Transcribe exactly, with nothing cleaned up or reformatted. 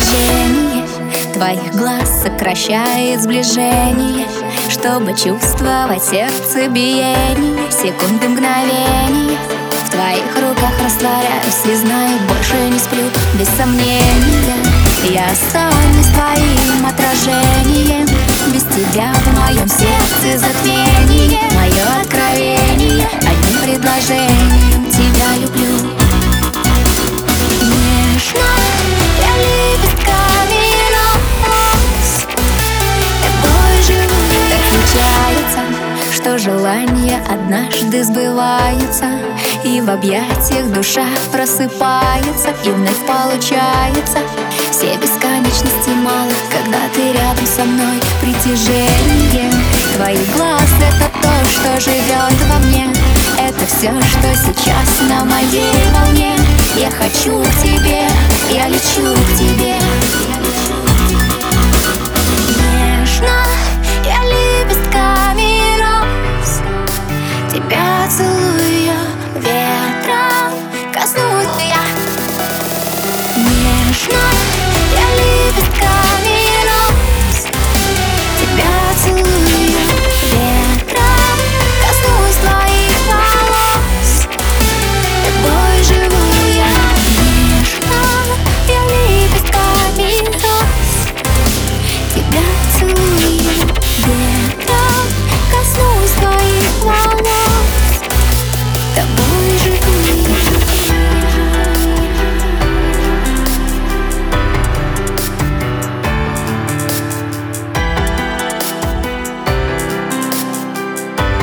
движение твоих глаз сокращает сближение, чтобы чувствовать сердце биение. Секунды, мгновения в твоих руках растворяюсь и знаю, больше не сплю. Без сомнения я останусь твоим отражением. Без тебя в моем сердце затмение. Мое откровение одним предложением: тебя люблю. Нежно я лепестками нос тобой живу. Так случается, что желания однажды сбываются, и в объятиях душа просыпается, и вновь получается. Все бесконечности мало, когда ты рядом со мной. Притяжение твоих глаз — это то, что живет во мне. Это все, что сейчас на моей волне.